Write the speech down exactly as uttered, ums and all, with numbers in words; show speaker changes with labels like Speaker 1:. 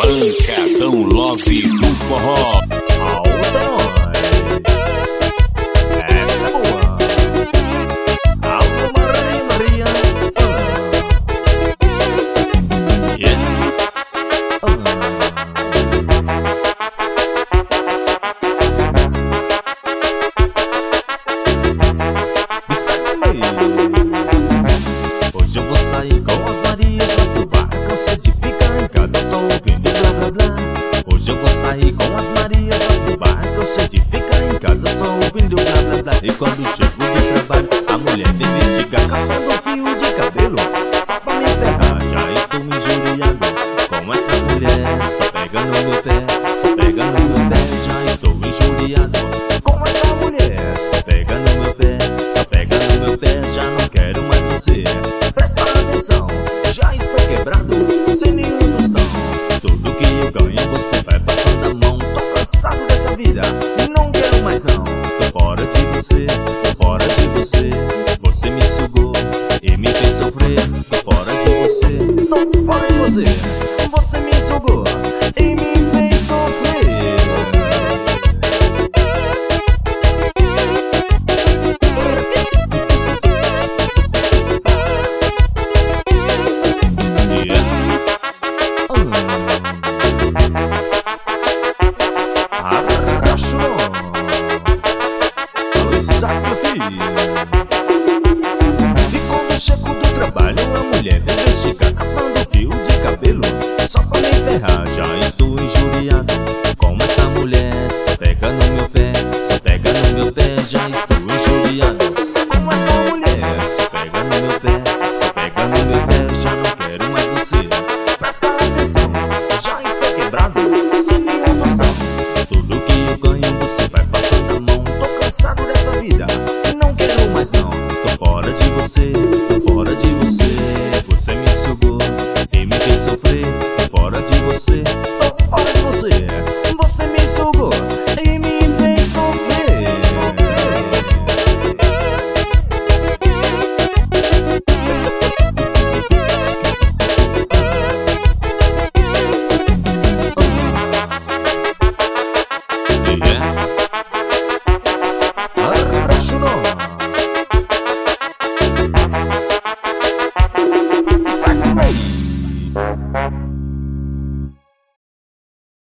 Speaker 1: Pancadão Love do Forró.
Speaker 2: Alta nós, essa é boa. Alta Maria, Maria. Yeah. Hoje eu vou sair com as Marias lá pro bar. Cansei de ficar em casa só ouvindo blá blá blá. Hoje eu vou sair com as Marias lá pro bar. Cansei de ficar em casa só ouvindo blá blá blá. E quando chego do trabalho, a mulher vem me ligar caçando um fio de cabelo só pra me ferrar, já estou me injuriando com essa mulher. Só pega no meu pé, só pega no meu pé. Já estou injuriado com essa mulher. Só pega no meu pé, só pega no meu pé. Já não quero mais você, presta atenção. Já estou quebrado, sem nenhum tostão. Tudo que eu ganho você vai passando a mão. Tô cansado dessa vida, não quero mais não. Tô fora de você, tô fora de você. Você me sugou e me fez sofrer. Tô fora de você, tô fora de você. Você me sugou e me fez sofrer. E quando chego do trabalho, a mulher vem investigar caçando fio de cabelo só pra me ferrar, já estou injuriado com essa mulher. Só pega no meu pé, só pega no meu pé. Já estou